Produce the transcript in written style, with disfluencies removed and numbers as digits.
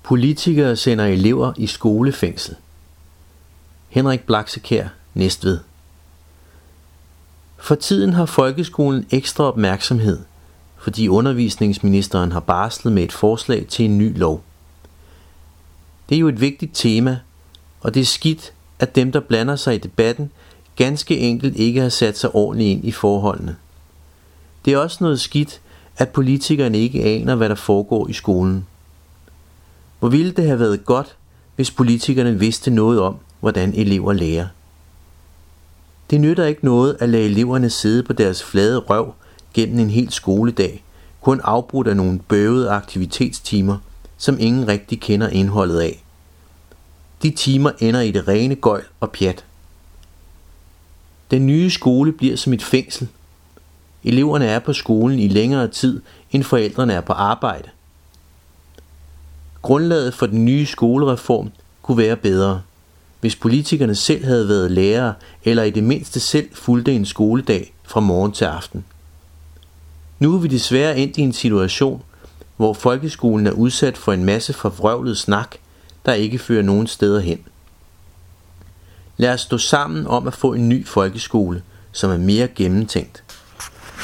Politikere sender elever i skolefængsel. Henrik Blaksekjær, Næstved. For tiden har folkeskolen ekstra opmærksomhed, fordi undervisningsministeren har barslet med et forslag til en ny lov. Det er jo et vigtigt tema, og det er skidt, at dem, der blander sig i debatten, ganske enkelt ikke har sat sig ordentligt ind i forholdene. Det er også noget skidt, at politikerne ikke aner, hvad der foregår i skolen. Hvor ville det have været godt, hvis politikerne vidste noget om, hvordan elever lærer. Det nytter ikke noget at lade eleverne sidde på deres flade røv gennem en hel skoledag, kun afbrudt af nogle bøvede aktivitetstimer, som ingen rigtig kender indholdet af. De timer ender i det rene gøjl og pjat. Den nye skole bliver som et fængsel. Eleverne er på skolen i længere tid, end forældrene er på arbejde. Grundlaget for den nye skolereform kunne være bedre, hvis politikerne selv havde været lærere, eller i det mindste selv fulgte en skoledag fra morgen til aften. Nu er vi desværre endt i en situation, hvor folkeskolen er udsat for en masse forvrøvlet snak, der ikke fører nogen steder hen. Lad os stå sammen om at få en ny folkeskole, som er mere gennemtænkt.